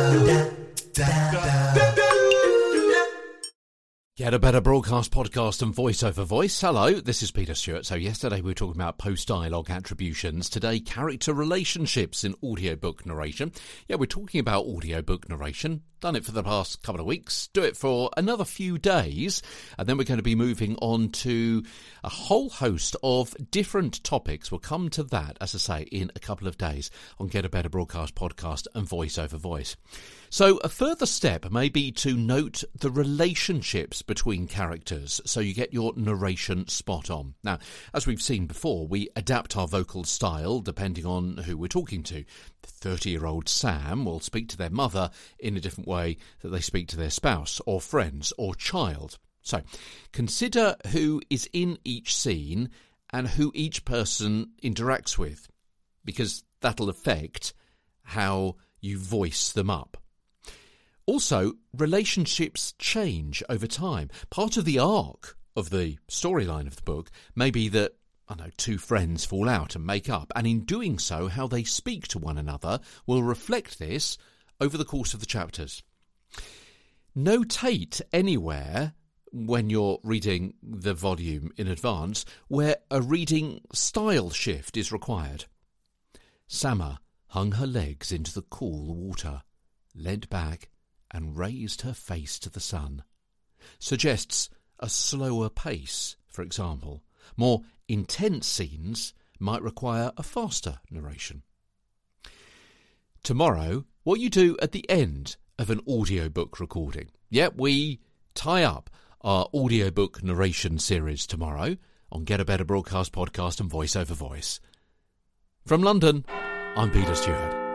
Get a Better Broadcast podcast and voice-over voice. Hello, this is Peter Stewart. So yesterday we were talking about post-dialogue attributions. Today, character relationships in audiobook narration. Yeah, we're talking about audiobook narration. Done it for the past couple of weeks. Do it for another few days. And then we're going to be moving on to a whole host of different topics. We'll come to that, as I say, in a couple of days on Get a Better Broadcast podcast and voice-over voice. So a further step may be to note the relationships between characters so you get your narration spot on. Now, as we've seen before, we adapt our vocal style depending on who we're talking to. The 30-year-old Sam will speak to their mother in a different way that they speak to their spouse or friends or child. So consider who is in each scene and who each person interacts with, because that'll affect how you voice them up. Also, relationships change over time. Part of the arc of the storyline of the book may be that, two friends fall out and make up, and in doing so, how they speak to one another will reflect this over the course of the chapters. Notate anywhere, when you're reading the volume in advance, where a reading style shift is required. Sama hung her legs into the cool water, leant back, and raised her face to the sun. Suggests a slower pace, for example. More intense scenes might require a faster narration. Tomorrow, what you do at the end of an audiobook recording. We tie up our audiobook narration series tomorrow on Get a Better Broadcast podcast and voice over voice. From London, I'm Peter Stewart.